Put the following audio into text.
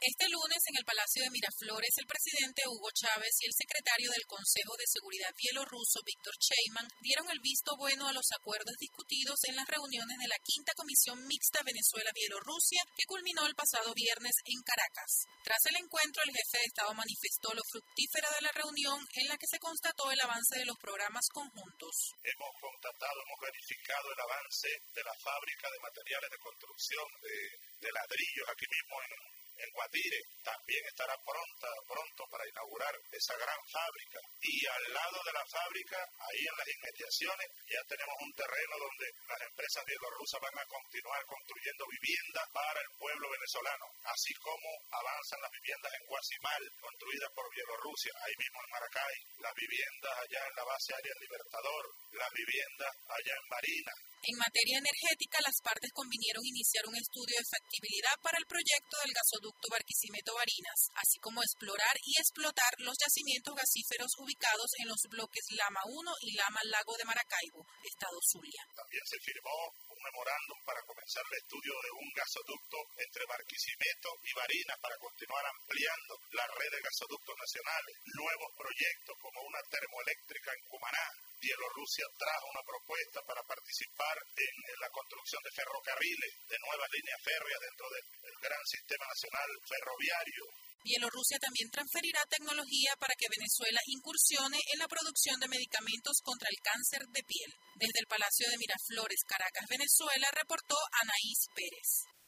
Este lunes, en el Palacio de Miraflores, el presidente Hugo Chávez y el secretario del Consejo de Seguridad bielorruso, Víktor Sheyman, dieron el visto bueno a los acuerdos discutidos en las reuniones de la Quinta Comisión Mixta Venezuela-Bielorrusia, que culminó el pasado viernes en Caracas. Tras el encuentro, el jefe de Estado manifestó lo fructífera de la reunión, en la que se constató el avance de los programas conjuntos. Hemos verificado el avance de la fábrica de materiales de construcción de ladrillos aquí mismo en Guatire. También estará pronto para inaugurar esa gran fábrica. Y al lado de la fábrica, ahí en las inmediaciones, ya tenemos un terreno donde las empresas bielorrusas van a continuar construyendo viviendas para el pueblo venezolano, así como avanzan las viviendas en Guasimal, construidas por Bielorrusia, ahí mismo en Maracay, las viviendas allá en la base aérea Libertador, las viviendas allá en Marina. En materia energética, las partes convinieron iniciar un estudio de factibilidad para el proyecto del gasoducto Barquisimeto-Barinas, así como explorar y explotar los yacimientos gasíferos ubicados en los bloques Lama 1 y Lama Lago de Maracaibo, Estado Zulia. También se firmó un memorándum para comenzar el estudio de un gasoducto entre Barquisimeto y Barinas para continuar ampliando la red de gasoductos nacionales. Nuevos proyectos como una termoeléctrica en Cumaná. Bielorrusia trajo una propuesta para participar en la construcción de ferrocarriles, de nuevas líneas férreas dentro del gran sistema nacional ferroviario. Bielorrusia también transferirá tecnología para que Venezuela incursione en la producción de medicamentos contra el cáncer de piel. Desde el Palacio de Miraflores, Caracas, Venezuela, reportó Anaís Pérez.